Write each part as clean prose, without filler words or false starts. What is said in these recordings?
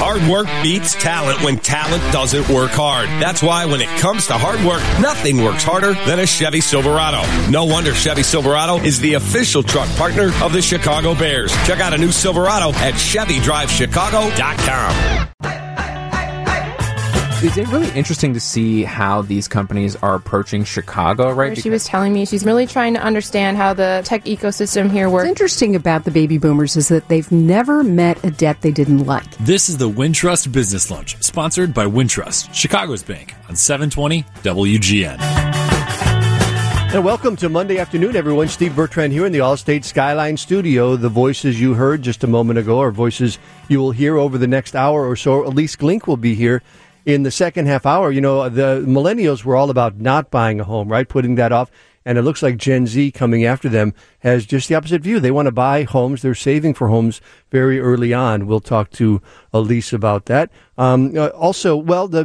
Hard work beats talent when talent doesn't work hard. That's why when it comes to hard work, nothing works harder than a Chevy Silverado. No wonder Chevy Silverado is the official truck partner of the Chicago Bears. Check out a new Silverado at ChevyDriveChicago.com. Is it really interesting to see how these companies are approaching Chicago, right? She was telling me she's really trying to understand how the tech ecosystem here works. What's interesting about the baby boomers is that they've never met a debt they didn't like. This is the Wintrust Business Lunch, sponsored by Wintrust, Chicago's bank, on 720 WGN. And welcome to Monday afternoon, everyone. Steve Bertrand here in the Allstate Skyline studio. The voices you heard just a moment ago are voices you will hear over the next hour or so. Elise Glink will be here in the second half hour. You know, the millennials were all about not buying a home, right? Putting that off. And it looks like Gen Z coming after them has just the opposite view. They want to buy homes. They're saving for homes very early on. We'll talk to Elise about that. Also, well, the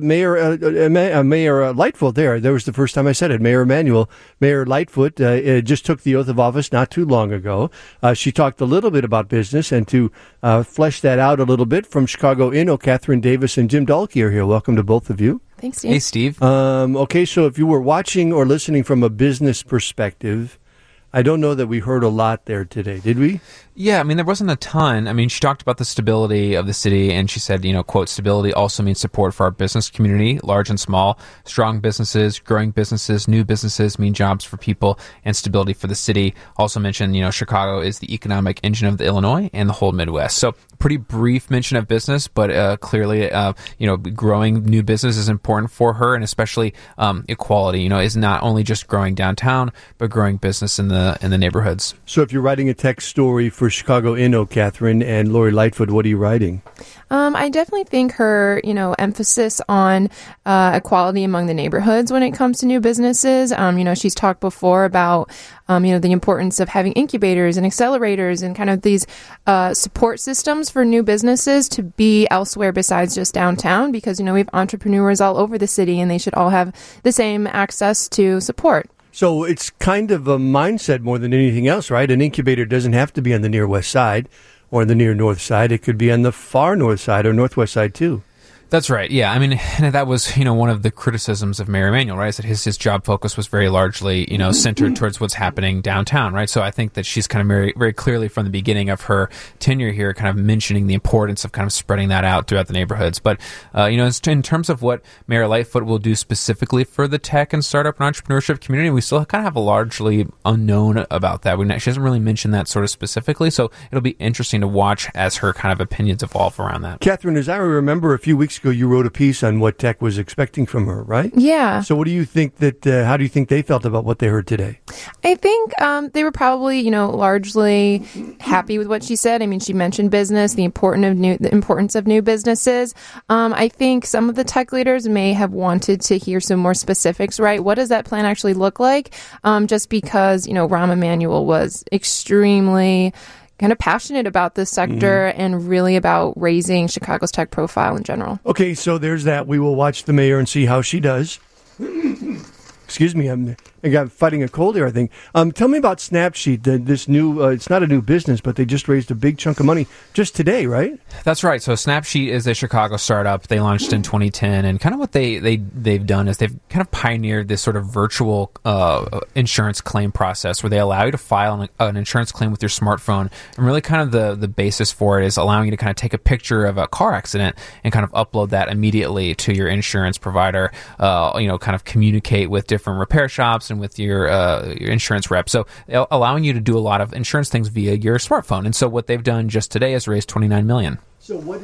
Mayor Lightfoot there was the first time I said it. Mayor Lightfoot just took the oath of office not too long ago. She talked a little bit about business, and to flesh that out a little bit from Chicago Inno, Catherine Davis and Jim Dahlke are here. Welcome to both of you. Thanks, Steve. Hey, Steve. Okay, so if you were watching or listening from a business perspective, I don't know that we heard a lot there today, did we? Yeah, I mean, there wasn't a ton. I mean, she talked about the stability of the city, and she said, quote, stability also means support for our business community, large and small. Strong businesses, growing businesses, new businesses mean jobs for people and stability for the city. Also mentioned, Chicago is the economic engine of the Illinois and the whole Midwest. So pretty brief mention of business, but clearly, growing new business is important for her, and especially equality, is not only just growing downtown, but growing business in the neighborhoods. So if you're writing a tech story for Chicago Inno, Catherine, and Lori Lightfoot, what are you writing? I definitely think her, emphasis on equality among the neighborhoods when it comes to new businesses. She's talked before about, the importance of having incubators and accelerators and kind of these support systems for new businesses to be elsewhere besides just downtown, because, we have entrepreneurs all over the city and they should all have the same access to support. So it's kind of a mindset more than anything else, right? An incubator doesn't have to be on the near west side or the near north side. It could be on the far north side or northwest side, too. That's right. Yeah. I mean, that was, one of the criticisms of Mayor Emanuel, right? Is that his job focus was very largely, centered towards what's happening downtown, right? So I think that she's kind of very, very clearly from the beginning of her tenure here, kind of mentioning the importance of kind of spreading that out throughout the neighborhoods. But, in terms of what Mayor Lightfoot will do specifically for the tech and startup and entrepreneurship community, we still kind of have a largely unknown about that. She hasn't really mentioned that sort of specifically. So it'll be interesting to watch as her kind of opinions evolve around that. Catherine, as I remember a few weeks ago, you wrote a piece on what tech was expecting from her, right? Yeah. So what do you think how do you think they felt about what they heard today? I think they were probably, largely happy with what she said. I mean, she mentioned business, the importance of new businesses. I think some of the tech leaders may have wanted to hear some more specifics, right? What does that plan actually look like? Just because, Rahm Emanuel was extremely kind of passionate about this sector and really about raising Chicago's tech profile in general. Okay, so there's that. We will watch the mayor and see how she does. Excuse me, I got fighting a cold here, I think. Tell me about Snapsheet, this new, it's not a new business, but they just raised a big chunk of money just today, right? That's right. So Snapsheet is a Chicago startup. They launched in 2010, and kind of what they've done is they've kind of pioneered this sort of virtual insurance claim process where they allow you to file an insurance claim with your smartphone, and really kind of the basis for it is allowing you to kind of take a picture of a car accident and kind of upload that immediately to your insurance provider, kind of communicate with different repair shops and with your insurance rep. So allowing you to do a lot of insurance things via your smartphone. And so what they've done just today is raise $29 million. So what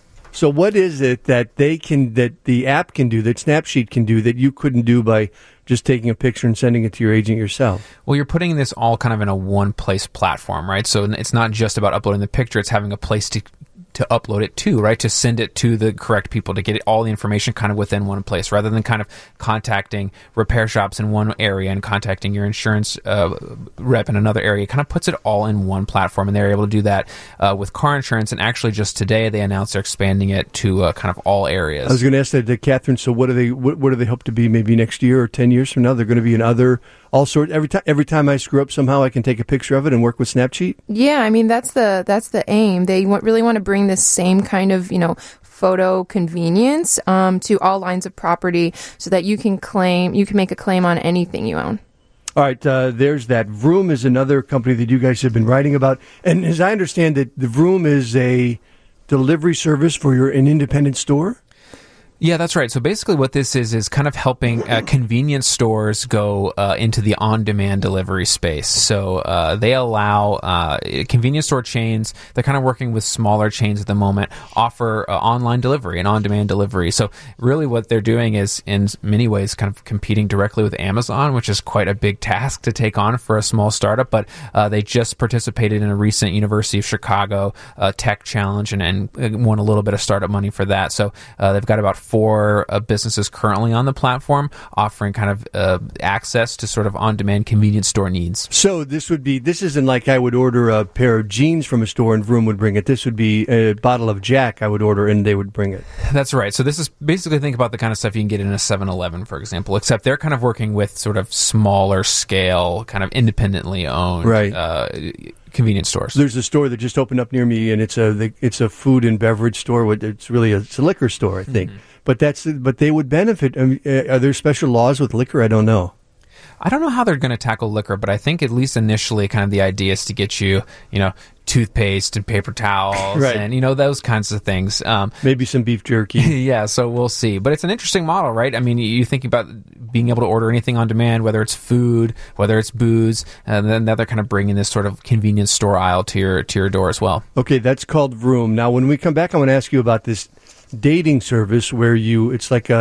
is it that the app can do, that Snapsheet can do, that you couldn't do by just taking a picture and sending it to your agent yourself? Well, you're putting this all kind of in a one-place platform, right? So it's not just about uploading the picture, it's having a place to upload it to, right? To send it to the correct people, to get all the information kind of within one place, rather than kind of contacting repair shops in one area and contacting your insurance rep in another area. It kind of puts it all in one platform, and they're able to do that with car insurance. And actually, just today, they announced they're expanding it to kind of all areas. I was going to ask that, Catherine. So, what do they hope to be? Maybe next year or 10 years from now, they're going to be in other. All sorts. Every time I screw up, somehow I can take a picture of it and work with Snapsheet. Yeah, I mean that's the aim. They really want to bring this same kind of photo convenience to all lines of property, so that you can make a claim on anything you own. All right, there's that. Vroom is another company that you guys have been writing about. And as I understand it, the Vroom is a delivery service for an independent store? Yeah, that's right. So basically what this is kind of helping convenience stores go into the on-demand delivery space. So they allow convenience store chains, they're kind of working with smaller chains at the moment, offer online delivery and on-demand delivery. So really what they're doing is, in many ways, kind of competing directly with Amazon, which is quite a big task to take on for a small startup. But they just participated in a recent University of Chicago tech challenge and won a little bit of startup money for that. So they've got about 4 businesses currently on the platform, offering kind of access to sort of on-demand convenience store needs. So this isn't like I would order a pair of jeans from a store and Vroom would bring it. This would be a bottle of Jack I would order and they would bring it. That's right. So this is basically, think about the kind of stuff you can get in a 7-Eleven, for example, except they're kind of working with sort of smaller scale, kind of independently owned convenience stores. There's a store that just opened up near me, and it's a food and beverage store. It's a liquor store, I think. Mm-hmm. But they would benefit. Are there special laws with liquor? I don't know. I don't know how they're going to tackle liquor, but I think at least initially, kind of the idea is to get you, toothpaste and paper towels and, those kinds of things. Maybe some beef jerky. Yeah, so we'll see. But it's an interesting model, right? I mean, you think about being able to order anything on demand, whether it's food, whether it's booze, and then now they're kind of bringing this sort of convenience store aisle to your door as well. Okay, that's called Vroom. Now, when we come back, I want to ask you about this dating service where it's like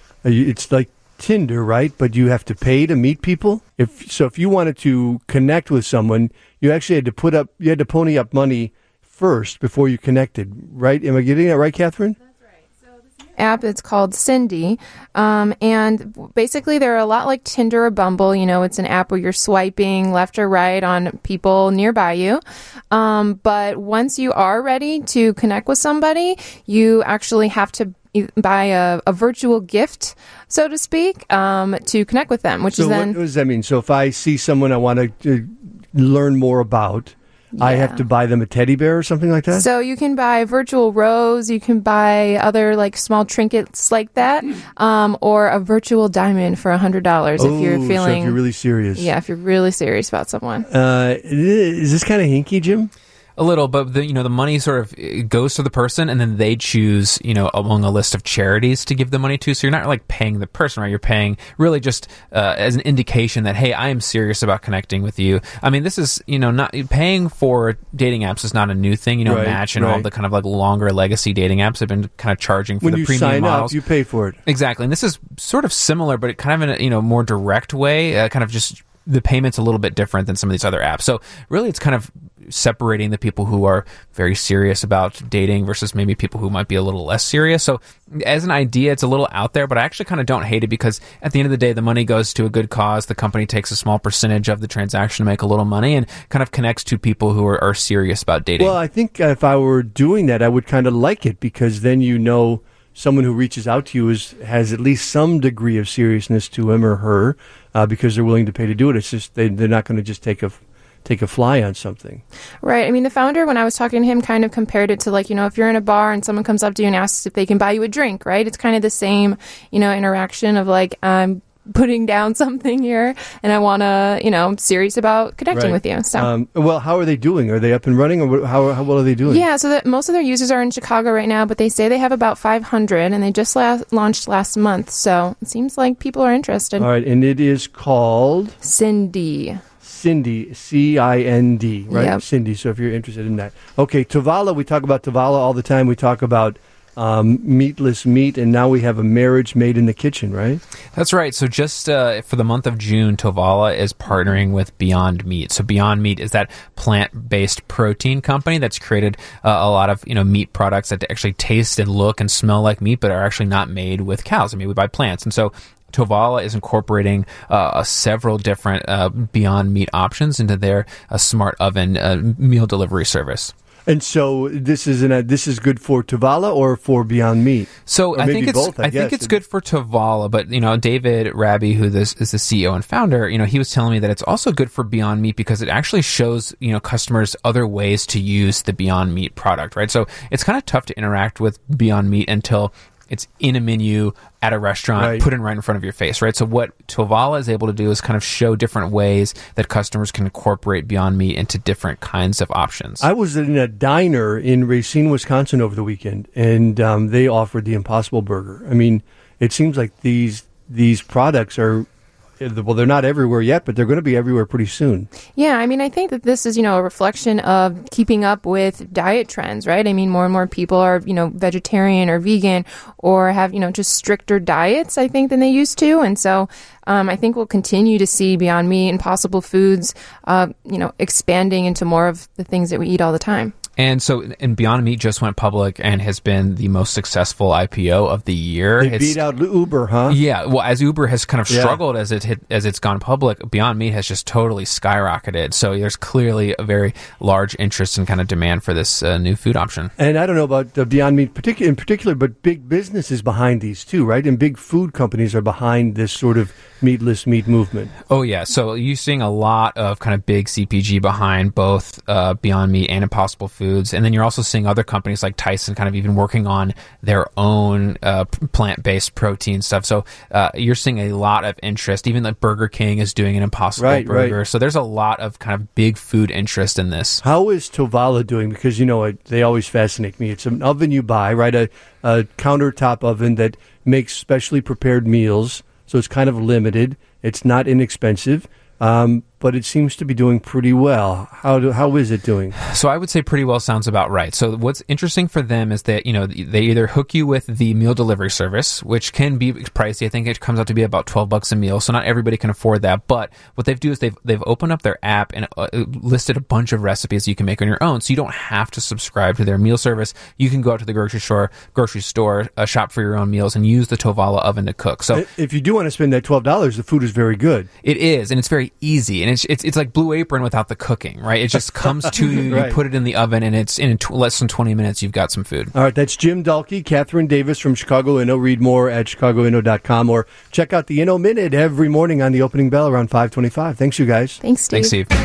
Tinder, right? But you have to pay to meet people. If you wanted to connect with someone, you actually had to pony up money first before you connected, right? Am I getting that right, Catherine? That's right. So this new app, it's called Cindy, and basically they're a lot like Tinder or Bumble. It's an app where you're swiping left or right on people nearby you. But once you are ready to connect with somebody, you actually have to buy a virtual gift, so to speak, to connect with them. What does that mean? So if I see someone I want to learn more about, I have to buy them a teddy bear or something like that? So you can buy virtual rose, you can buy other small trinkets like that, or a virtual diamond for $100 if you're feeling... So if you're really serious. Yeah, if you're really serious about someone. Is this kind of hinky, Jim? A little, but the money sort of goes to the person, and then they choose, among a list of charities to give the money to. So you're not paying the person, right? You're paying really just as an indication that, hey, I am serious about connecting with you. I mean, this is, not paying for dating apps is not a new thing. Match and all the kind of longer legacy dating apps have been kind of charging for the premium models. When you sign up, you pay for it. Exactly, and this is sort of similar, but kind of in a more direct way, kind of just the payment's a little bit different than some of these other apps. So really it's kind of separating the people who are very serious about dating versus maybe people who might be a little less serious. So as an idea, it's a little out there, but I actually kind of don't hate it because at the end of the day, the money goes to a good cause. The company takes a small percentage of the transaction to make a little money and kind of connects to people who are serious about dating. Well, I think if I were doing that, I would kind of like it because then someone who reaches out to you has at least some degree of seriousness to him or her because they're willing to pay to do it. It's just they're not going to just take a fly on something. Right. I mean, the founder, when I was talking to him, kind of compared it to if you're in a bar and someone comes up to you and asks if they can buy you a drink, right? It's kind of the same, interaction of I'm putting down something here and I want to, I'm serious about connecting with you. So, well, how are they doing? Are they up and running or how well are they doing? Yeah. So most of their users are in Chicago right now, but they say they have about 500 and they just launched last month. So it seems like people are interested. All right. And it is called Cindy, C-I-N-D, right? Yep. Cindy, so if you're interested in that. Okay, Tovala, we talk about Tovala all the time. We talk about meatless meat, and now we have a marriage made in the kitchen, right? That's right. So just for the month of June, Tovala is partnering with Beyond Meat. So Beyond Meat is that plant-based protein company that's created a lot of meat products that actually taste and look and smell like meat, but are actually not made with cows. I mean, we buy plants. And so Tovala is incorporating several different Beyond Meat options into their smart oven meal delivery service. And so this is good for Tovala or for Beyond Meat? So or I maybe think it's both, I guess. think it's good for Tovala, but David Raby, who is the CEO and founder, he was telling me that it's also good for Beyond Meat because it actually shows customers other ways to use the Beyond Meat product, right? So it's kind of tough to interact with Beyond Meat until it's in a menu at a restaurant, put it right in front of your face, right? So what Tovala is able to do is kind of show different ways that customers can incorporate Beyond Meat into different kinds of options. I was in a diner in Racine, Wisconsin over the weekend, and they offered the Impossible Burger. I mean, it seems like these products are, well, they're not everywhere yet, but they're going to be everywhere pretty soon. Yeah, I mean, I think that this is, a reflection of keeping up with diet trends, right? I mean, more and more people are, vegetarian or vegan or have, just stricter diets, I think, than they used to. And so I think we'll continue to see Beyond Meat, Impossible Foods, expanding into more of the things that we eat all the time. And so, Beyond Meat just went public and has been the most successful IPO of the year. They beat out Uber, huh? Yeah. Well, as Uber has kind of struggled as it's gone public, Beyond Meat has just totally skyrocketed. So there's clearly a very large interest and kind of demand for this new food option. And I don't know about Beyond Meat in particular, but big business is behind these too, right? And big food companies are behind this sort of meatless meat movement. Oh, yeah. So you're seeing a lot of kind of big CPG behind both Beyond Meat and Impossible Foods. And then you're also seeing other companies like Tyson kind of even working on their own plant-based protein stuff. So you're seeing a lot of interest. Even like Burger King is doing an Impossible Burger. Right. So there's a lot of kind of big food interest in this. How is Tovala doing? Because, they always fascinate me. It's an oven you buy, right? A countertop oven that makes specially prepared meals. So it's kind of limited. It's not inexpensive. But it seems to be doing pretty well. How is it doing? So I would say pretty well sounds about right. So what's interesting for them is that, they either hook you with the meal delivery service, which can be pricey. I think it comes out to be about $12 a meal. So not everybody can afford that. But what they've do is they've opened up their app and listed a bunch of recipes you can make on your own. So you don't have to subscribe to their meal service. You can go out to the grocery store, shop for your own meals and use the Tovala oven to cook. So if you do want to spend that $12, the food is very good. It is, and it's very easy. And it's like Blue Apron without the cooking, right? It just comes to you, you put it in the oven, and it's in less than 20 minutes, you've got some food. All right, that's Jim Dahlke, Catherine Davis from Chicago Inno. Read more at chicagoinno.com or check out the Inno Minute every morning on the opening bell around 5:25. Thanks, you guys. Thanks, Steve. Thanks, Steve.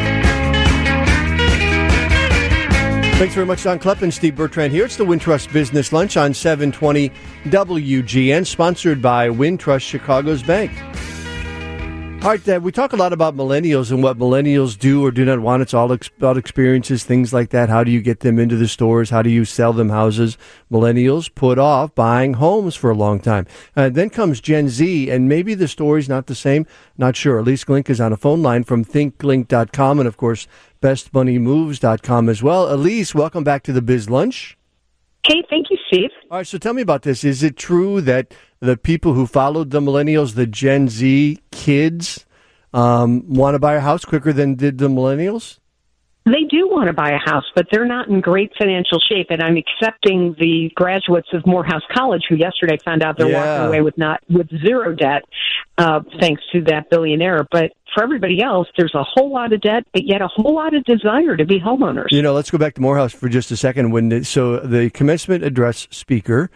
Thanks very much, Don Kleppen. Steve Bertrand here. It's the Wintrust Business Lunch on 720 WGN, sponsored by Wintrust Chicago's Bank. All right, we talk a lot about millennials and what millennials do or do not want. It's all about experiences, things like that. How do you get them into the stores? How do you sell them houses? Millennials put off buying homes for a long time. Then comes Gen Z, and maybe the story's not the same. Not sure. Elise Glink is on a phone line from thinkglink.com and, of course, bestmoneymoves.com as well. Elise, welcome back to the Biz Lunch. Hey, thank you, Steve. All right, so tell me about this. Is it true that the people who followed the millennials, the Gen Z kids, want to buy a house quicker than did the millennials? They do want to buy a house, but they're not in great financial shape. And I'm accepting the graduates of Morehouse College who yesterday found out they're walking away with zero debt, thanks to that billionaire. But for everybody else, there's a whole lot of debt, but yet a whole lot of desire to be homeowners. Let's go back to Morehouse for just a second. So the commencement speaker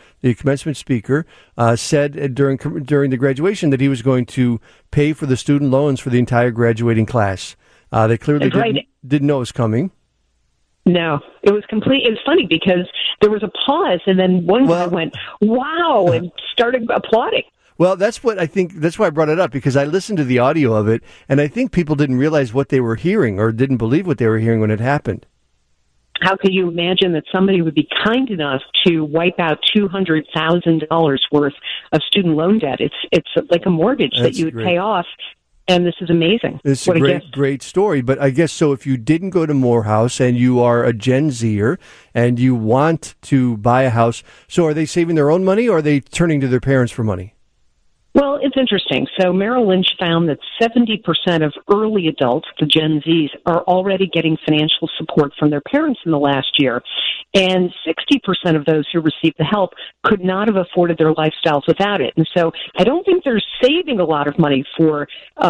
said during the graduation that he was going to pay for the student loans for the entire graduating class. They clearly didn't know it was coming. No, it was complete. It was funny because there was a pause, and then one guy went, "Wow," and started applauding. Well, that's what I think. That's why I brought it up, because I listened to the audio of it, and I think people didn't realize what they were hearing or didn't believe what they were hearing when it happened. How could you imagine that somebody would be kind enough to wipe out $200,000 worth of student loan debt? It's like a mortgage that you would pay off. And this is amazing. It's a great story. But I guess so if you didn't go to Morehouse and you are a Gen Zer and you want to buy a house, so are they saving their own money or are they turning to their parents for money? Well, it's interesting. So Merrill Lynch found that 70% of early adults, the Gen Zs, are already getting financial support from their parents in the last year. And 60% of those who received the help could not have afforded their lifestyles without it. And so I don't think they're saving a lot of money for,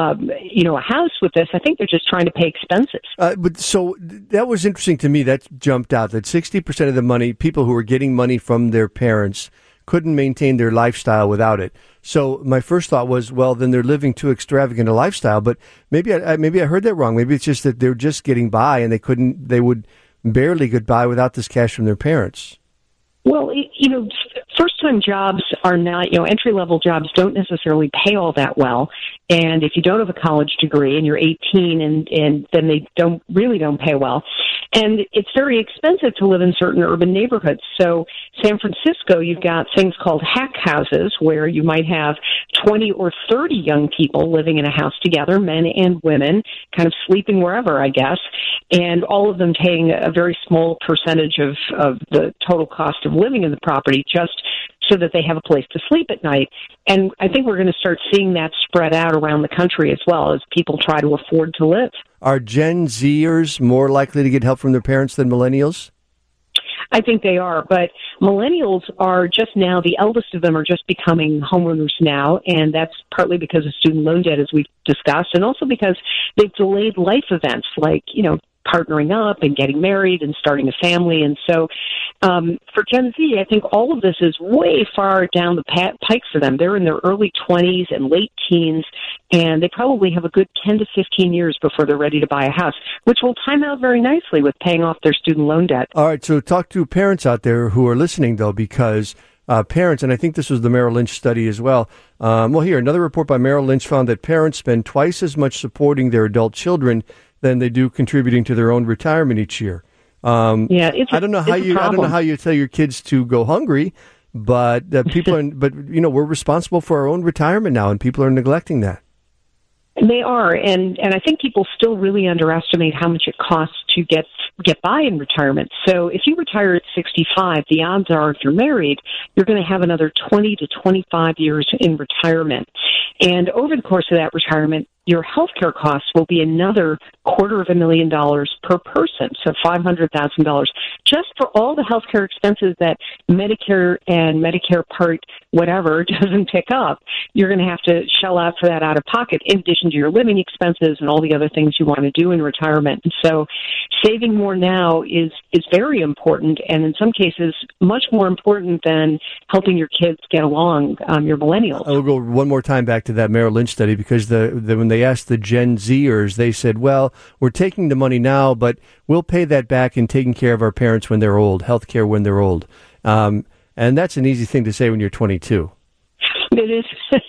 a house with this. I think they're just trying to pay expenses. But so that was interesting to me. That jumped out, that 60% of the money, people who were getting money from their parents, couldn't maintain their lifestyle without it. So my first thought was, well, then they're living too extravagant a lifestyle. But maybe I heard that wrong. Maybe it's just that they're just getting by, and they would barely get by without this cash from their parents. Well, first-time jobs are not, entry-level jobs don't necessarily pay all that well. And if you don't have a college degree and you're 18, and then they don't pay well. And it's very expensive to live in certain urban neighborhoods. So San Francisco, you've got things called hack houses where you might have 20 or 30 young people living in a house together, men and women, kind of sleeping wherever, I guess, and all of them paying a very small percentage of the total cost of living in the property just so that they have a place to sleep at night. And I think we're going to start seeing that spread out around the country as well as people try to afford to live. Are Gen Zers more likely to get help from their parents than millennials? I think they are, but millennials are just now, the eldest of them are just becoming homeowners now, and that's partly because of student loan debt, as we've discussed, and also because they've delayed life events like, partnering up and getting married and starting a family. And so for Gen Z, I think all of this is way far down the pike for them. They're in their early 20s and late teens, and they probably have a good 10 to 15 years before they're ready to buy a house, which will time out very nicely with paying off their student loan debt. All right, so talk to parents out there who are listening, though, because parents, and I think this was the Merrill Lynch study as well. Here, another report by Merrill Lynch found that parents spend twice as much supporting their adult children than they do contributing to their own retirement each year. I don't know how you tell your kids to go hungry, but we're responsible for our own retirement now, and people are neglecting that. They are, and I think people still really underestimate how much it costs to get by in retirement. So if you retire at 65, the odds are, if you're married, you're going to have another 20 to 25 years in retirement. And over the course of that retirement, your health care costs will be another $250,000 per person, so $500,000, just for all the health care expenses that Medicare and Medicare Part whatever doesn't pick up. You're going to have to shell out for that out of pocket, in addition to your living expenses and all the other things you want to do in retirement. And so saving more now is very important, and in some cases much more important than helping your kids get along, your millennials. I'll go one more time back to that Merrill Lynch study, because when they asked the Gen Zers, they said, well, we're taking the money now, but we'll pay that back in taking care of our parents when they're old, health care when they're old. And that's an easy thing to say when you're 22. It is.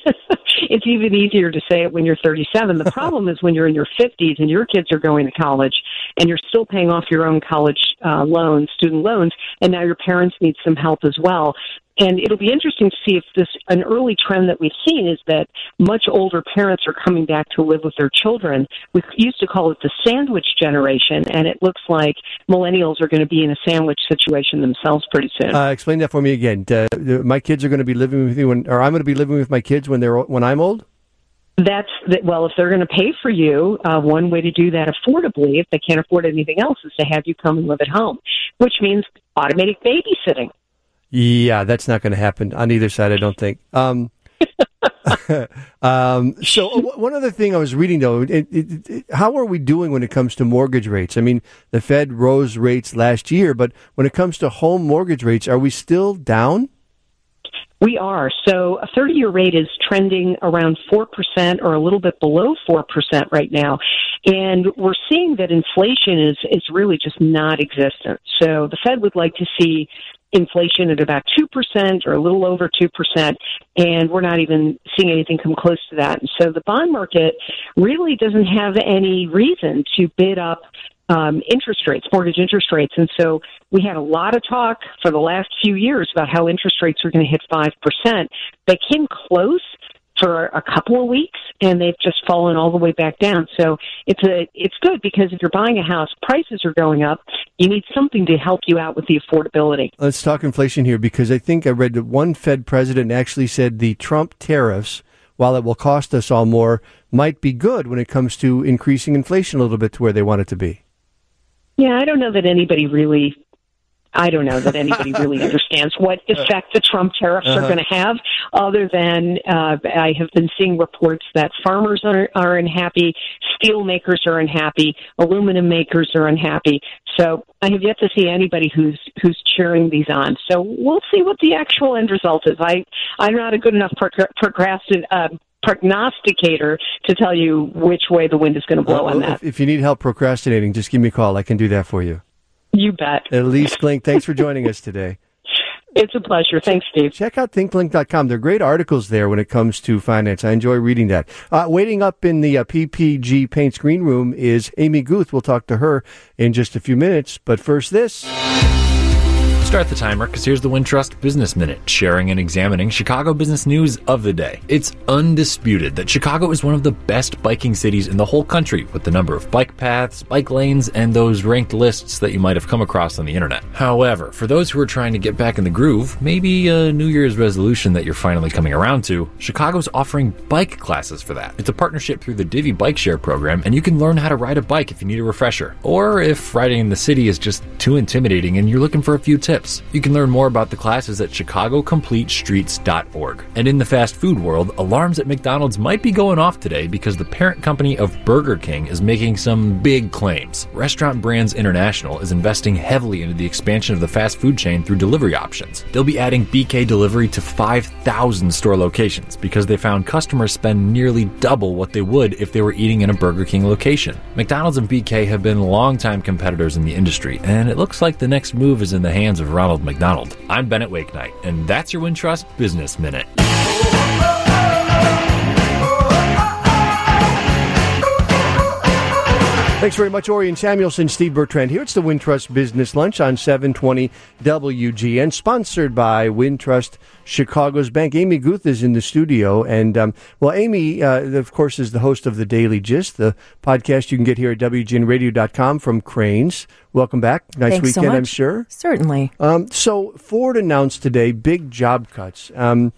It's even easier to say it when you're 37. The problem is when you're in your 50s and your kids are going to college and you're still paying off your own college loans, student loans, and now your parents need some help as well. And it'll be interesting to see if an early trend that we've seen is that much older parents are coming back to live with their children. We used to call it the sandwich generation, and it looks like millennials are going to be in a sandwich situation themselves pretty soon. Explain that for me again. My kids are going to be living with you, or I'm going to be living with my kids when I'm old? Well, if they're going to pay for you, one way to do that affordably, if they can't afford anything else, is to have you come and live at home, which means automatic babysitting. Yeah, that's not going to happen on either side, I don't think. So one other thing I was reading, though, how are we doing when it comes to mortgage rates? I mean, the Fed rose rates last year, but when it comes to home mortgage rates, are we still down? We are. So a 30-year rate is trending around 4% or a little bit below 4% right now. And we're seeing that inflation is really just not existent. So the Fed would like to see inflation at about 2% or a little over 2%, and we're not even seeing anything come close to that. And so the bond market really doesn't have any reason to bid up interest rates, mortgage interest rates. And so we had a lot of talk for the last few years about how interest rates were going to hit 5%. They came close for a couple of weeks, and they've just fallen all the way back down. So it's good, because if you're buying a house, prices are going up. You need something to help you out with the affordability. Let's talk inflation here, because I think I read that one Fed president actually said the Trump tariffs while it will cost us all more, might be good when it comes to increasing inflation a little bit to where they want it to be. Yeah, I don't know that anybody really understands what effect the Trump tariffs are going to have, other than I have been seeing reports that farmers are unhappy, steel makers are unhappy, aluminum makers are unhappy. So I have yet to see anybody who's cheering these on. So we'll see what the actual end result is. I'm not a good enough prognosticator to tell you which way the wind is going to blow on that. If you need help procrastinating, just give me a call. I can do that for you. You bet. Elise Glink, thanks for joining us today. It's a pleasure. Thanks, Steve. Check out thinklink.com. There are great articles there when it comes to finance. I enjoy reading that. Waiting up in the PPG Paints Green Room is Amy Guth. We'll talk to her in just a few minutes. But first, this. Start the timer, because here's the Wintrust Business Minute, sharing and examining Chicago business news of the day. It's undisputed that Chicago is one of the best biking cities in the whole country, with the number of bike paths, bike lanes, and those ranked lists that you might have come across on the internet. However, for those who are trying to get back in the groove, maybe a New Year's resolution that you're finally coming around to, Chicago's offering bike classes for that. It's a partnership through the Divvy Bike Share program, and you can learn how to ride a bike if you need a refresher, or if riding in the city is just too intimidating and you're looking for a few tips. You can learn more about the classes at chicagocompletestreets.org. And in the fast food world, alarms at McDonald's might be going off today because the parent company of Burger King is making some big claims. Restaurant Brands International is investing heavily into the expansion of the fast food chain through delivery options. They'll be adding BK Delivery to 5,000 store locations because they found customers spend nearly double what they would if they were eating in a Burger King location. McDonald's and BK have been longtime competitors in the industry, and it looks like the next move is in the hands of Ronald McDonald. I'm Bennett Wakenight, and that's your Wintrust Business Minute. Thanks very much, Orion Samuelson, Steve Bertrand here. It's the Wintrust Business Lunch on 720 WGN, sponsored by Wintrust Chicago's Bank. Amy Guth is in the studio. And, Amy, of course, is the host of The Daily Gist, the podcast you can get here at WGNradio.com from Cranes. Welcome back. Nice Thanks weekend, so much. I'm sure. Certainly. So Ford announced today big job cuts.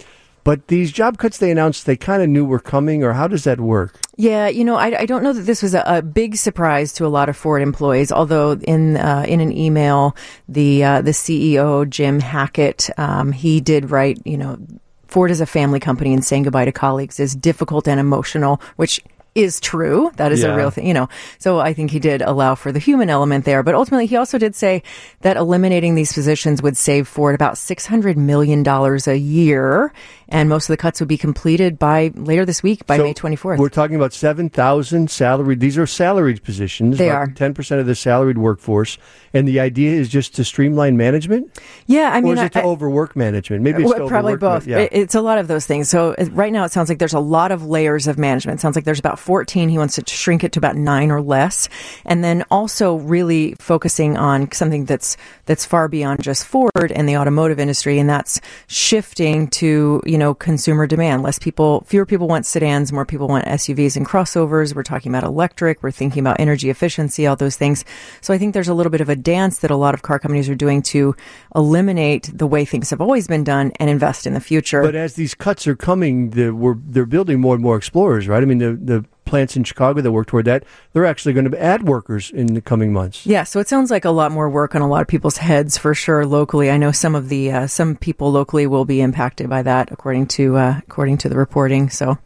But these job cuts they announced, they kind of knew were coming, or how does that work? Yeah, I don't know that this was a big surprise to a lot of Ford employees, although in an email, the CEO, Jim Hackett, he did write, Ford is a family company and saying goodbye to colleagues is difficult and emotional, which is true. That is a real thing, So I think he did allow for the human element there. But ultimately, he also did say that eliminating these positions would save Ford about $600 million a year. And most of the cuts would be completed by later this week, by May 24th. We're talking about 7,000 salaried. These are salaried positions. They are 10% of the salaried workforce. And the idea is just to streamline management? Yeah, or is it to overwork management? Maybe it's to probably both. Yeah. It's a lot of those things. So right now, it sounds like there's a lot of layers of management. It sounds like there's about 14. He wants to shrink it to about 9 or less. And then also really focusing on something that's far beyond just Ford and the automotive industry, and that's shifting to, consumer demand. Fewer people want sedans, more people want SUVs and crossovers. We're talking about electric. We're thinking about energy efficiency, all those things. So I think there's a little bit of a dance that a lot of car companies are doing to eliminate the way things have always been done and invest in the future. But as these cuts are coming, they're building more and more Explorers, right? I mean, the plants in Chicago that work toward that, they're actually going to add workers in the coming months. Yeah, so it sounds like a lot more work on a lot of people's heads for sure locally. I know some of the some people locally will be impacted by that, according to the reporting. So,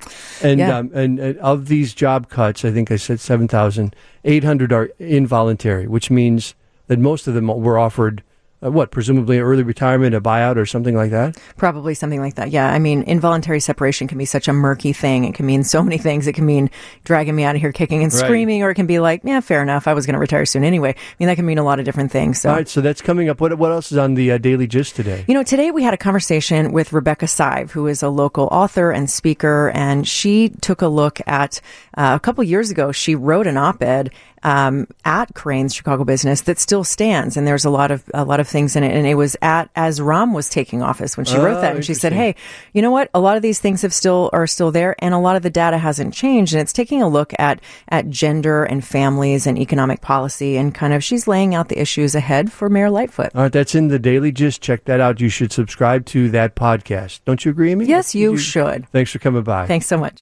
and of these job cuts, I think I said 7,800 are involuntary, which means that most of them were offered. Presumably early retirement, a buyout, or something like that? Probably something like that, yeah. I mean, involuntary separation can be such a murky thing. It can mean so many things. It can mean dragging me out of here kicking and screaming, or it can be like, yeah, fair enough, I was going to retire soon anyway. I mean, that can mean a lot of different things. So. All right, so that's coming up. What else is on the Daily Gist today? Today we had a conversation with Rebecca Sive, who is a local author and speaker, and she took a look at, a couple years ago, she wrote an op-ed at Crane's Chicago Business that still stands, and there's a lot of things in it, and it was as Rahm was taking office when she wrote that, and she said, "Hey, you know what? A lot of these things are still there, and a lot of the data hasn't changed, and it's taking a look at gender and families and economic policy, and kind of she's laying out the issues ahead for Mayor Lightfoot." All right, that's in the Daily Gist. Check that out. You should subscribe to that podcast. Don't you agree, Amy? Yes, you should. Thanks for coming by. Thanks so much.